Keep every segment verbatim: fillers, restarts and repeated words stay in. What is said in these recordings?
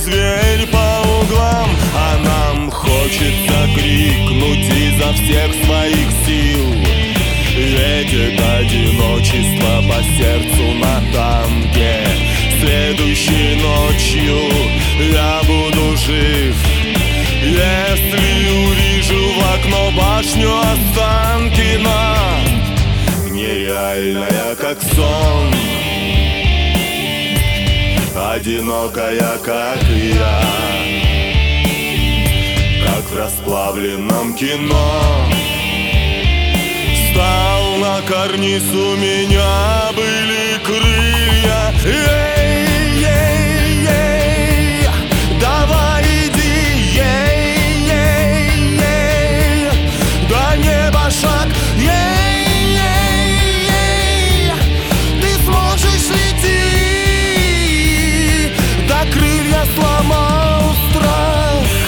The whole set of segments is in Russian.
зверь по углам, а нам хочется крикнуть изо всех своих сил. Едет одиночество по сердцу на танке. Следующей ночью я буду жив, если увижу в окно башню Останкина. Нереальная, как сон, одинокая, как и я, как в расплавленном кино. Встал на карниз, у меня были крылья. Эй, эй, эй, давай иди, ей, ей, ей, до неба шаг, ей, ей, ей, ты сможешь лететь, да крылья сломал страх.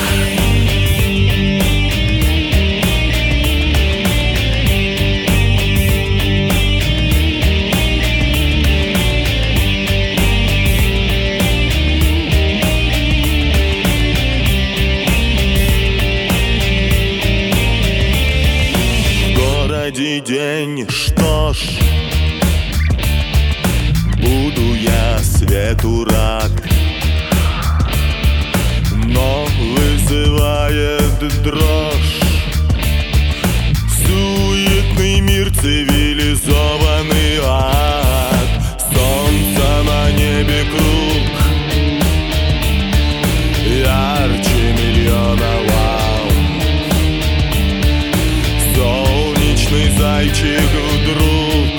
День, что ж, буду я свету рад, но вызывает дрожь суетный мир, цивилизованный ад. Солнце на небе круг, ярче миллиона ламп. Зайчик вдруг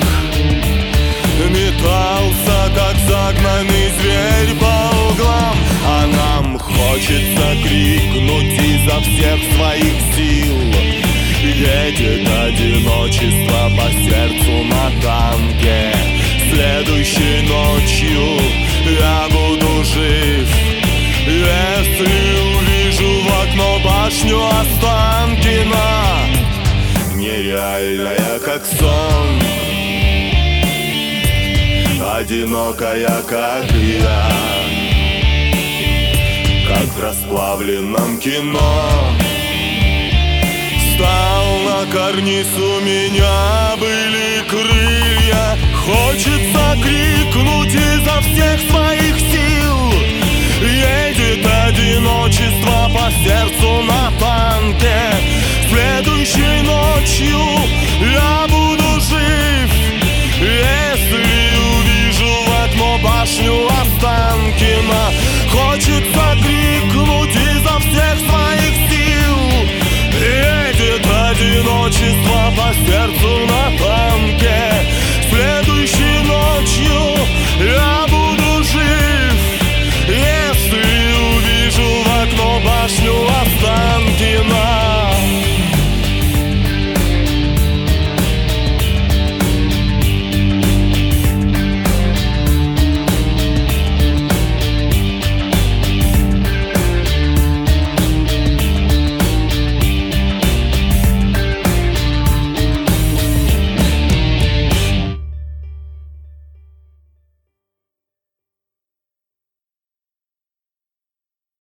метался, как загнанный зверь по углам, а нам хочется крикнуть изо всех своих сил. Едет одиночество по сердцу на танке. Следующей ночью я буду жив, если увижу в окно башню Останкина. Нереальная, как сон, одинокая, как и я, как в расплавленном кино. Встал на карниз, у меня были крылья. Хочется крикнуть изо всех своих сил. Едет одиночество по сердцу на танке. Следующей ночью я буду жив, если увижу в окно башню Останкина. Хочется крикнуть изо всех своих сил. Едет одиночество по сердцу на танке.